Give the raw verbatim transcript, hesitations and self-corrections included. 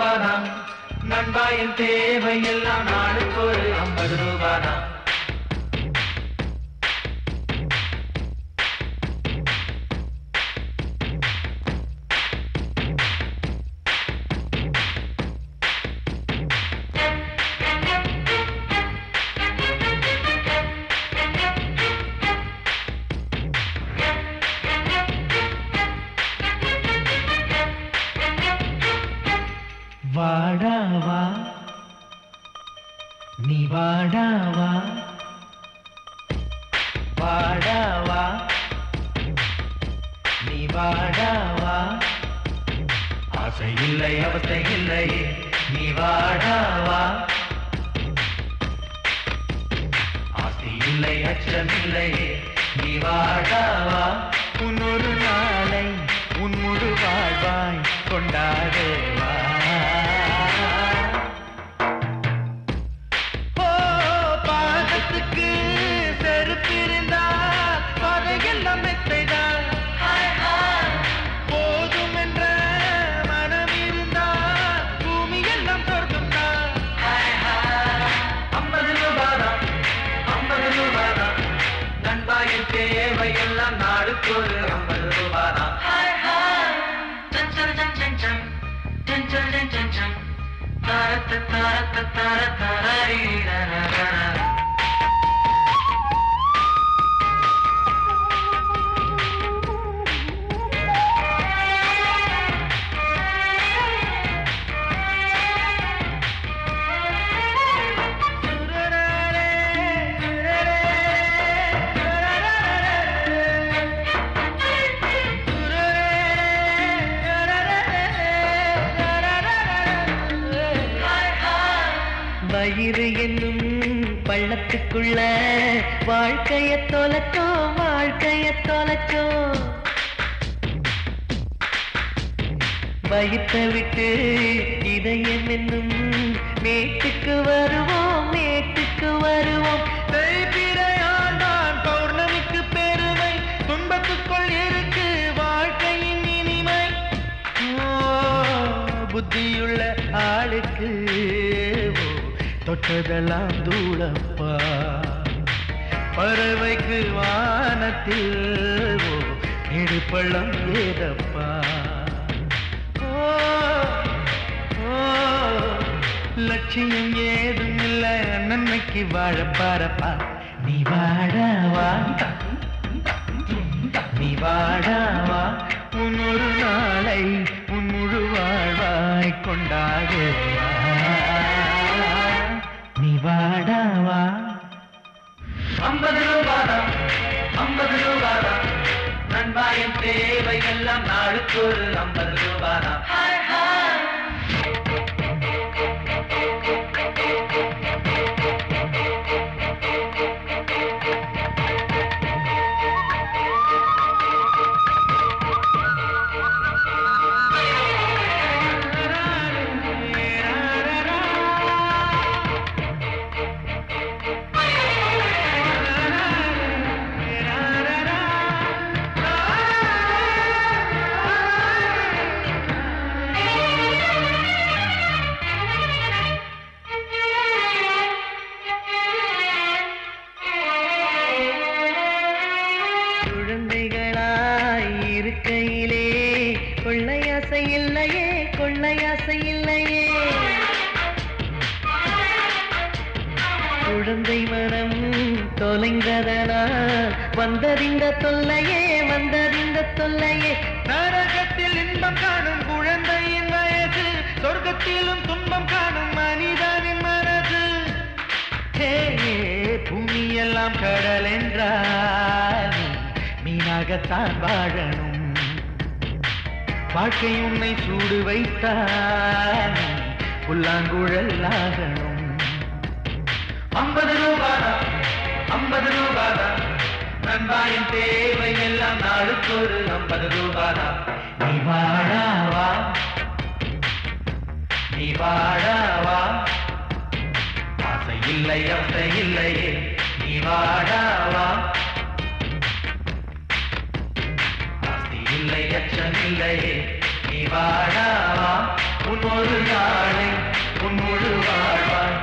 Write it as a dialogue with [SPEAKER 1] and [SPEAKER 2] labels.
[SPEAKER 1] ரூபாதான் நண்பா என் தேவை எல்லாம் நாளுக்கு ஒரு ஐம்பது ரூபாதான்
[SPEAKER 2] வாடாவா நீ வாடாவா வாடாவா நீ வாடாவா ஆசை இல்லை அவசை இல்லை நீ வாடாவா ஆசை இல்லை அச்சம் இல்லை நீ வாடாவா உன்னொரு நாளை உன் முழு வாழ்வாய் கொண்டாடுவா போதும் என்ற மனம் இருந்தால் பூமி எல்லாம் சொர்க்கம் தான்
[SPEAKER 1] ஐம்பது ரூபாதான் ஐம்பது ரூபாதான் நண்பா என் தேவை எல்லாம் நாளுக்கு ஒரு ஐம்பது ரூபாதான் தாரத்த தாரத்த தார தாரி
[SPEAKER 2] வயிறு என்னும் பள்ளத்துக்குள்ள வாழ்க்கைய தொலைச்சோம் வாழ்க்கைய தொலைச்சோம் வயிற்ற விட்டு இதயம் என்னும் மேட்டுக்கு வருவோம் மேட்டுக்கு வருவோம் தேய்பிரையாண்டான் பௌர்ணமிக்கு பெருமை துன்பத்துக்குள் இருக்கு வாழ்க்கையின் இனிமை புத்தியுள்ள ஆளுக்கு தொட்டதெல்லாம் தூளப்பா பறவைக்கு வானத்தில் நெடுப்பள்ளம் ஏதப்பா லட்சியம் ஏதும் இல்லை நன்மைக்கு வாழ பாரப்பா நீ வாடாவா நீ வாடாவா உன்னொரு நாளை உன் முழு வாழ்வாய் கொண்டாடுவா நீ வாடாவா
[SPEAKER 1] ஐம்பது ரூபாதான் ஐம்பது ரூபாதான் நண்பா என் தேவை எல்லாம் நாளுக்கு ஒரு ஐம்பது ரூபாதான்
[SPEAKER 2] இருக்கையிலே கொள்ளையாசை இல்லையே கொள்ளையாசை இல்லையே குழந்தை மனம் தொலைந்ததனால் வந்தறிந்த தொல்லையே வந்தறிந்த தொல்லையே நரகத்தில் இன்பம் காணும் குழந்தையின் வயது சொர்க்கத்திலும் துன்பம் காணும் மனிதனின் மனது பூமியெல்லாம் கடல் என்றால் மீனாகத்தான் வாழணும் வாழ்க்கை உன்னை சூடு வைத்தான் புல்லாங்குழல் ஆகணும்
[SPEAKER 1] ஐம்பது ரூபாதான் ஐம்பது ரூபாதான் நண்பா என் தேவை எல்லாம் நாளுக்கு ஒரு ஐம்பது ரூபாதான்
[SPEAKER 2] நீ வாடாவா
[SPEAKER 1] நீ வாடாவா ஆசை இல்லை அவசை இல்லையே நீ வாடாவா ஆசை இல்லை அச்சம் இல்லையே நீ வாடாவா உன் ஒரு நாளை உன் முழு வாழ்வாய்